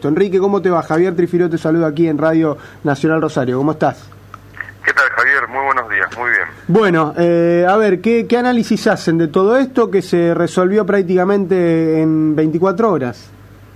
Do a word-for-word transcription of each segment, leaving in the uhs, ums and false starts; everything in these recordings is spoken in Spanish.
Enrique, ¿cómo te va? Javier Trifiro te saluda aquí en Radio Nacional Rosario. ¿Cómo estás? ¿Qué tal, Javier? Muy buenos días, muy bien. Bueno, eh, a ver, ¿qué, ¿qué análisis hacen de todo esto que se resolvió prácticamente en veinticuatro horas?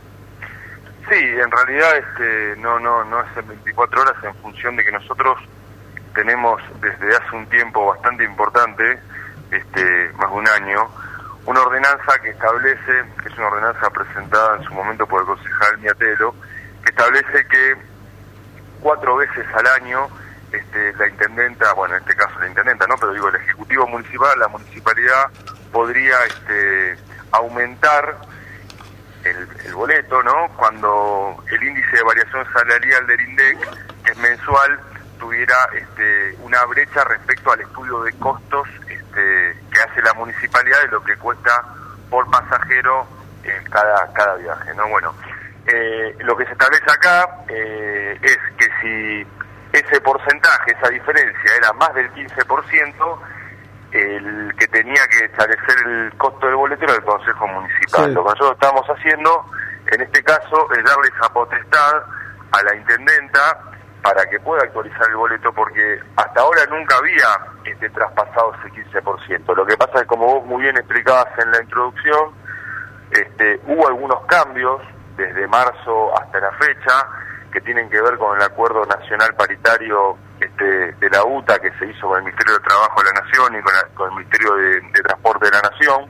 Sí, en realidad este, no, no, no es en veinticuatro horas, en función de que nosotros tenemos desde hace un tiempo bastante importante, este, más de un año, una ordenanza que establece, que es una ordenanza presentada en su momento por el concejal Miatelo, que establece que cuatro veces al año este, la intendenta, bueno, en este caso la intendenta, no, pero digo el ejecutivo municipal, la municipalidad podría este, aumentar el, el boleto, ¿no? Cuando el índice de variación salarial del INDEC, que es mensual, tuviera este, una brecha respecto al estudio de costos este, que hace la municipalidad de lo que cuesta por pasajero eh, cada cada viaje, ¿no? Bueno, eh, lo que se establece acá eh, es que si ese porcentaje, esa diferencia era más del quince por ciento, el que tenía que establecer el costo del boleto era el Consejo Municipal. Sí. Lo que nosotros estamos haciendo, en este caso, es darle esa potestad a la intendenta para que pueda actualizar el boleto, porque hasta ahora nunca había este, traspasado ese quince por ciento. Lo que pasa es que, como vos muy bien explicabas en la introducción, este, hubo algunos cambios desde marzo hasta la fecha que tienen que ver con el Acuerdo Nacional Paritario este, de la U T A que se hizo con el Ministerio de Trabajo de la Nación y con, la, con el Ministerio de, de Transporte de la Nación.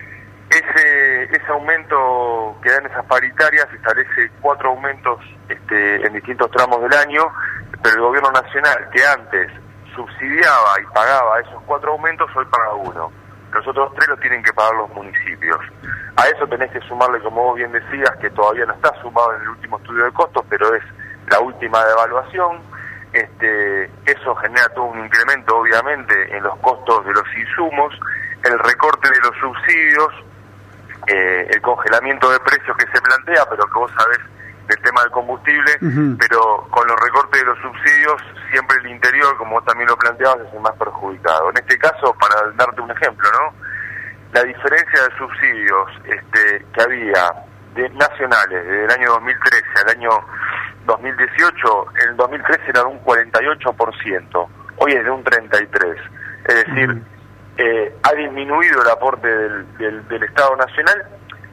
Ese, ese aumento que dan esas paritarias establece cuatro aumentos este, en distintos tramos del año, pero el gobierno nacional, que antes subsidiaba y pagaba esos cuatro aumentos, hoy paga uno. Los otros tres los tienen que pagar los municipios. A eso tenés que sumarle, como vos bien decías, que todavía no está sumado en el último estudio de costos, pero es la última devaluación. Este, eso genera todo un incremento, obviamente, en los costos de los insumos, el recorte de los subsidios, Eh, el congelamiento de precios que se plantea, pero que vos sabés del tema del combustible, uh-huh. Pero con los recortes de los subsidios, siempre el interior, como vos también lo planteabas, es el más perjudicado. En este caso, para darte un ejemplo, ¿no? La diferencia de subsidios este, que había de nacionales desde el año dos mil trece al año dos mil dieciocho, en el dos mil trece era de un cuarenta y ocho por ciento, hoy es de un treinta y tres por ciento, es decir, uh-huh. Eh, ha disminuido el aporte del, del, del Estado Nacional,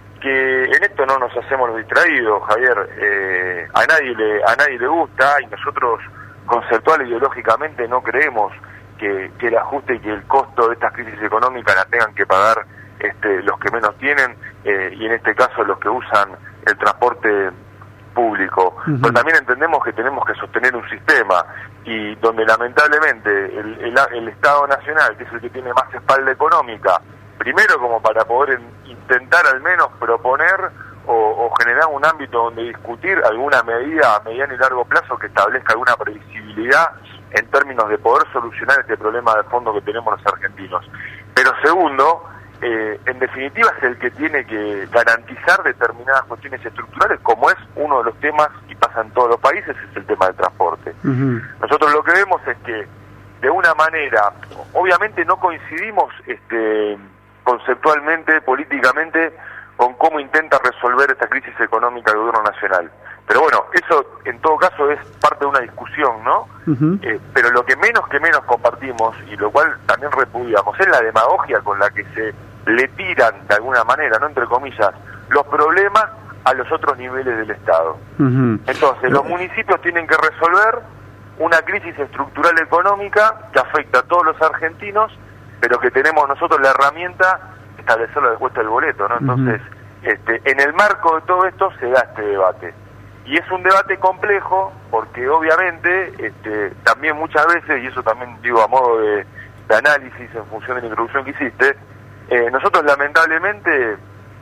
que en esto no nos hacemos los distraídos, Javier. Eh, a nadie le a nadie le gusta, y nosotros conceptual e ideológicamente no creemos que, que el ajuste y que el costo de estas crisis económicas la tengan que pagar este, los que menos tienen, eh, y en este caso los que usan el transporte público. Uh-huh. Pero también entendemos que tenemos que sostener un sistema, y donde lamentablemente el, el, el Estado Nacional, que es el que tiene más espalda económica, primero como para poder en, intentar al menos proponer o, o generar un ámbito donde discutir alguna medida a mediano y largo plazo que establezca alguna previsibilidad en términos de poder solucionar este problema de fondo que tenemos los argentinos. Pero segundo, Eh, en definitiva es el que tiene que garantizar determinadas cuestiones estructurales, como es uno de los temas, y pasa en todos los países, es el tema del transporte. Uh-huh. Nosotros lo que vemos es que, de una manera, obviamente no coincidimos este, conceptualmente, políticamente, con cómo intenta resolver esta crisis económica el gobierno nacional. Pero bueno, eso en todo caso es parte de una discusión, ¿no? Uh-huh. Eh, pero lo que menos que menos compartimos, y lo cual también repudiamos, es la demagogia con la que se le tiran, de alguna manera, no entre comillas, los problemas a los otros niveles del Estado. Uh-huh. Entonces, los municipios tienen que resolver una crisis estructural económica que afecta a todos los argentinos, pero que tenemos nosotros la herramienta de establecer la cuesta del boleto, ¿no? Entonces, uh-huh. este, en el marco de todo esto se da este debate. Y es un debate complejo, porque obviamente, este, también muchas veces, y eso también digo a modo de, de análisis en función de la introducción que hiciste, eh, nosotros lamentablemente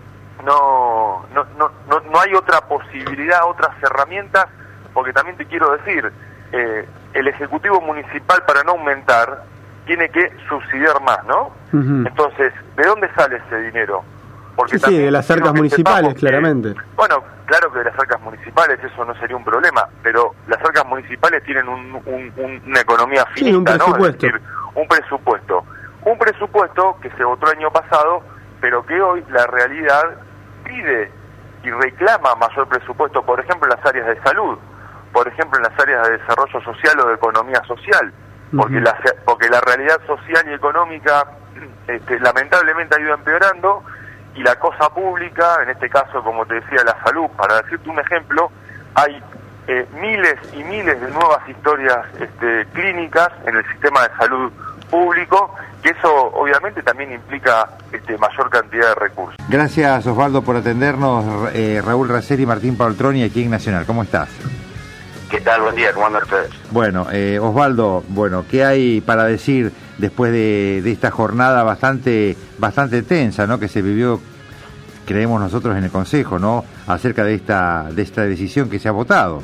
no, no, no, no, no hay otra posibilidad, otras herramientas, porque también te quiero decir, eh, el Ejecutivo Municipal, para no aumentar, tiene que subsidiar más, ¿no? Uh-huh. Entonces, ¿de dónde sale ese dinero? Porque sí, sí, de las arcas municipales, claramente. Que, bueno, claro que de las arcas municipales eso no sería un problema, pero las arcas municipales tienen un, un, un, una economía finita, sí, un presupuesto. ¿no? Es decir, un presupuesto. Un presupuesto que se votó el año pasado, pero que hoy la realidad pide y reclama mayor presupuesto, por ejemplo, en la de salud, por ejemplo en las áreas de desarrollo social o de economía social, porque, uh-huh. la, porque la realidad social y económica este, lamentablemente ha ido empeorando, y la cosa pública, en este caso como te decía la salud, para decirte un ejemplo, hay eh, miles y miles de nuevas historias este, clínicas en el sistema de salud público, que eso obviamente también implica este, mayor cantidad de recursos. Gracias Osvaldo por atendernos. eh, Raúl Raceri y Martín Paltroni aquí en Nacional, ¿cómo estás? ¿Qué tal? Buen día, ¿cómo andan ustedes? Bueno, eh, Osvaldo, bueno, ¿qué hay para decir después de, de esta jornada bastante bastante tensa, ¿no?, que se vivió, creemos nosotros en el Consejo, ¿no?, acerca de esta de esta decisión que se ha votado?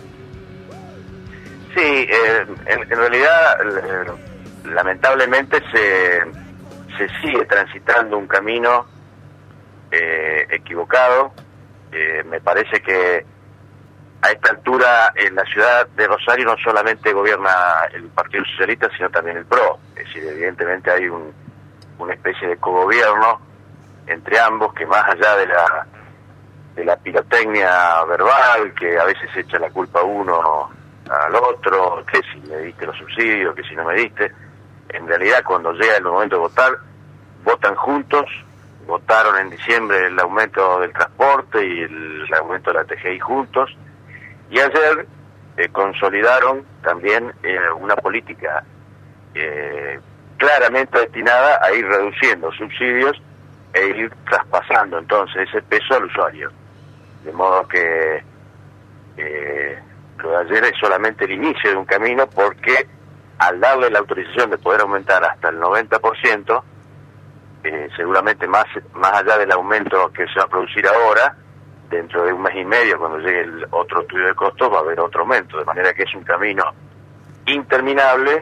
Sí, eh, en, en realidad, eh, lamentablemente se, se sigue transitando un camino eh, equivocado. Eh, me parece que a esta altura en la ciudad de Rosario no solamente gobierna el Partido Socialista, sino también el P R O. Es decir, evidentemente hay un, una especie de cogobierno entre ambos, que más allá de la de la pirotecnia verbal, que a veces echa la culpa a uno al otro, que si me diste los subsidios, que si no me diste, en realidad cuando llega el momento de votar, votan juntos. Votaron en diciembre el aumento del transporte y el, el aumento de la T G I juntos, y ayer eh, consolidaron también eh, una política eh, claramente destinada a ir reduciendo subsidios e ir traspasando entonces ese peso al usuario. De modo que eh, lo de ayer es solamente el inicio de un camino, porque al darle la autorización de poder aumentar hasta el noventa por ciento, eh, seguramente más, más allá del aumento que se va a producir ahora, dentro de un mes y medio, cuando llegue el otro estudio de costos, va a haber otro aumento, de manera que es un camino interminable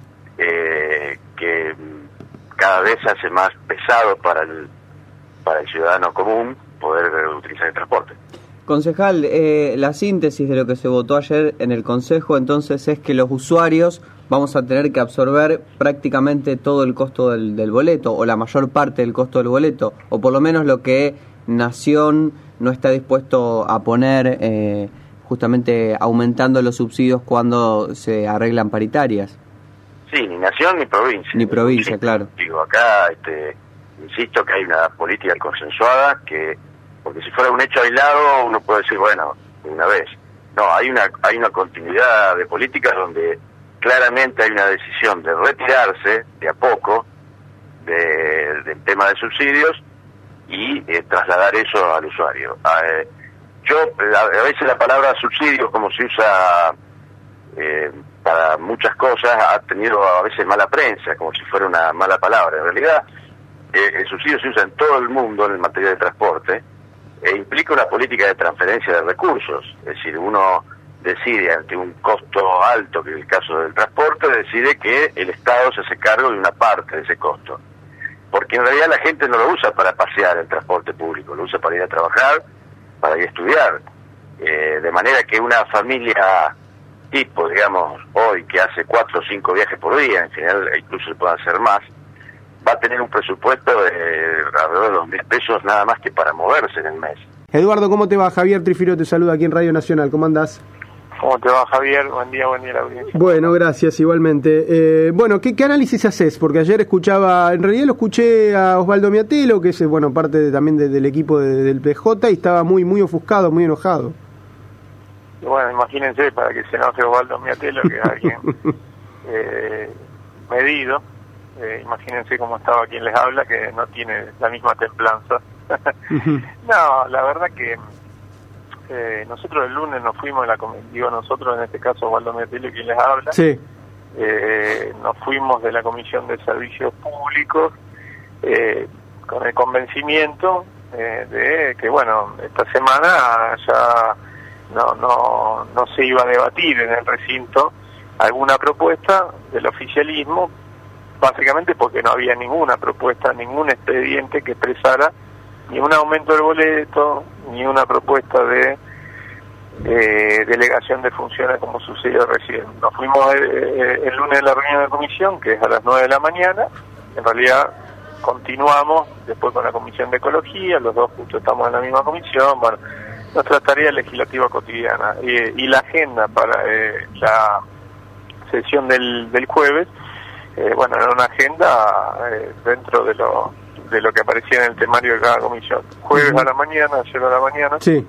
eh, que cada vez se hace más pesado para el, para el ciudadano común poder utilizar el transporte. Concejal, eh, la síntesis de lo que se votó ayer en el Consejo entonces es que los usuarios vamos a tener que absorber prácticamente todo el costo del, del boleto, o la mayor parte del costo del boleto, o por lo menos lo que Nación no está dispuesto a poner, eh, justamente aumentando los subsidios cuando se arreglan paritarias. Sí, ni Nación ni provincia. Ni provincia, sí, claro. Digo, acá este, insisto que hay una política consensuada, que porque si fuera un hecho aislado uno puede decir, bueno, una vez. No, hay una hay una continuidad de políticas donde claramente hay una decisión de retirarse de a poco de, del tema de subsidios y eh, trasladar eso al usuario. Eh, yo, a, a veces la palabra subsidio, como se usa eh, para muchas cosas, ha tenido a veces mala prensa, como si fuera una mala palabra. En realidad, eh, el subsidio se usa en todo el mundo en materia de transporte, e implica una política de transferencia de recursos. Es decir, uno decide ante un costo alto, que es el caso del transporte, decide que el Estado se hace cargo de una parte de ese costo. Porque en realidad la gente no lo usa para pasear el transporte público, lo usa para ir a trabajar, para ir a estudiar. Eh, de manera que una familia tipo, digamos, hoy que hace cuatro o cinco viajes por día, en general incluso se pueden hacer más, va a tener un presupuesto de alrededor de dos mil pesos nada más que para moverse en el mes. Eduardo, ¿cómo te va? Javier Trifiro te saluda aquí en Radio Nacional, ¿cómo andás? ¿Cómo te va, Javier? Buen día, buen día la audiencia. Bueno, gracias, igualmente. Eh, bueno, ¿qué, ¿qué análisis haces? Porque ayer escuchaba, en realidad lo escuché a Osvaldo Miatelo, que es, bueno, parte de, también de, del equipo de, del P J, y estaba muy muy ofuscado, muy enojado. Y bueno, imagínense, para que se enoje Osvaldo Miatelo, que es alguien eh, medido, eh, imagínense cómo estaba quien les habla, que no tiene la misma templanza. No, la verdad que eh, nosotros el lunes nos fuimos, la digo nosotros, en este caso Osvaldo Miatelo, quien les habla, sí. eh, nos fuimos de la Comisión de Servicios Públicos eh, con el convencimiento eh, de que, bueno, esta semana ya no, no, no se iba a debatir en el recinto alguna propuesta del oficialismo, básicamente porque no había ninguna propuesta, ningún expediente que expresara ni un aumento del boleto, ni una propuesta de eh, delegación de funciones como sucedió recién. Nos fuimos eh, el lunes de la reunión de comisión, que es a las nueve de la mañana. En realidad continuamos después con la Comisión de Ecología, los dos justo estamos en la misma comisión. Bueno, nuestra tarea legislativa cotidiana. Y, y la agenda para eh, la sesión del, del jueves, eh, bueno, era una agenda eh, dentro de lo de lo que aparecía en el temario de cada comisión. Jueves uh-huh. a la mañana, ayer a la mañana, sí.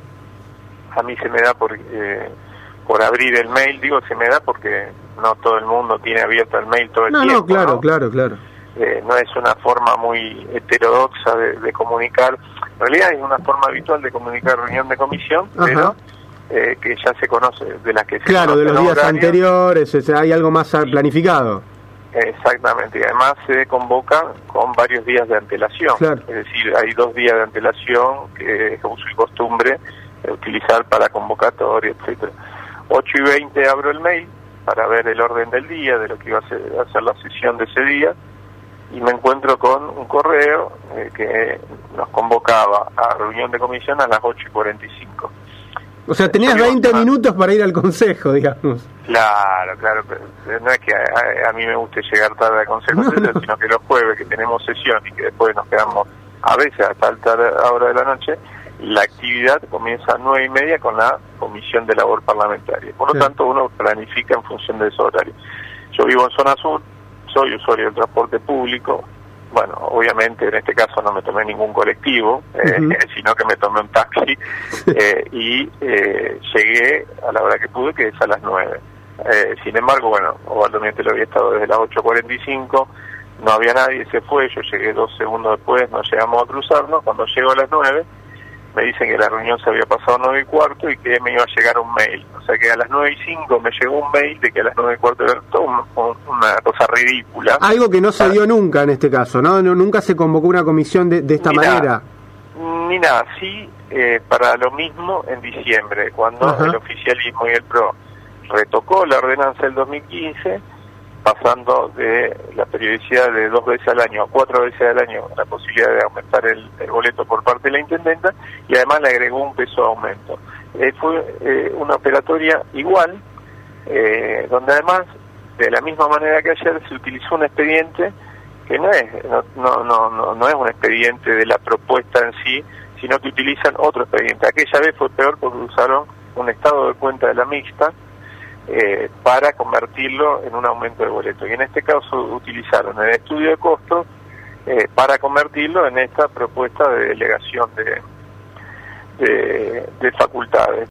A mí se me da por eh, por abrir el mail, digo se me da porque no todo el mundo tiene abierto el mail todo el no, tiempo. No, claro, ¿no? claro, claro. Eh, no es una forma muy heterodoxa de, de comunicar, en realidad es una forma habitual de comunicar reunión de comisión, Ajá. pero eh, que ya se conoce, de las que se Claro, de los días horarios. anteriores, o sea, hay algo más planificado. Exactamente, y además se convoca con varios días de antelación, claro. Es decir, hay dos días de antelación que es uso y costumbre de utilizar para convocatoria, etcétera. ocho y veinte abro el mail para ver el orden del día, de lo que iba a ser, a ser la sesión de ese día, y me encuentro con un correo eh, que nos convocaba a reunión de comisión a las ocho y cuarenta y cinco. O sea, tenías veinte minutos para ir al consejo, digamos. Claro, claro, pero no es que a, a mí me guste llegar tarde al consejo, no, no. sino que los jueves que tenemos sesión y que después nos quedamos a veces hasta alta hora de la noche, la actividad comienza a nueve y media con la comisión de labor parlamentaria. Por lo sí. tanto, uno planifica en función de ese horario. Yo vivo en zona sur, soy usuario del transporte público. Bueno, obviamente en este caso no me tomé ningún colectivo, eh, uh-huh. sino que me tomé un taxi eh, y eh, llegué a la hora que pude, que es a las nueve. Eh, sin embargo, bueno, Osvaldo Miatelo había estado desde las ocho cuarenta y cinco, no había nadie, se fue, yo llegué dos segundos después, nos llegamos a cruzarnos. Cuando llego a las nueve, me dicen que la reunión se había pasado a nueve y cuarto y que me iba a llegar un mail. O sea que a las nueve y cinco me llegó un mail de que a las nueve y cuarto era todo un, una cosa ridícula. Algo que no se dio nunca en este caso, ¿no? no nunca se convocó una comisión de, de esta ni manera. Nada, ni nada, sí, eh, para lo mismo en diciembre, cuando Ajá. el oficialismo y el P R O retocó la ordenanza del dos mil quince, pasando de la periodicidad de dos veces al año a cuatro veces al año, la posibilidad de aumentar el, el boleto por parte de la intendenta, y además le agregó un peso de aumento. Eh, fue eh, una operatoria igual, eh, donde además, de la misma manera que ayer, se utilizó un expediente que no es no, no, no, no, no es un expediente de la propuesta en sí, sino que utilizan otro expediente. Aquella vez fue peor porque usaron un estado de cuenta de la mixta, Eh, para convertirlo en un aumento de boleto, y en este caso utilizaron el estudio de costos eh, para convertirlo en esta propuesta de delegación de, de, de facultades.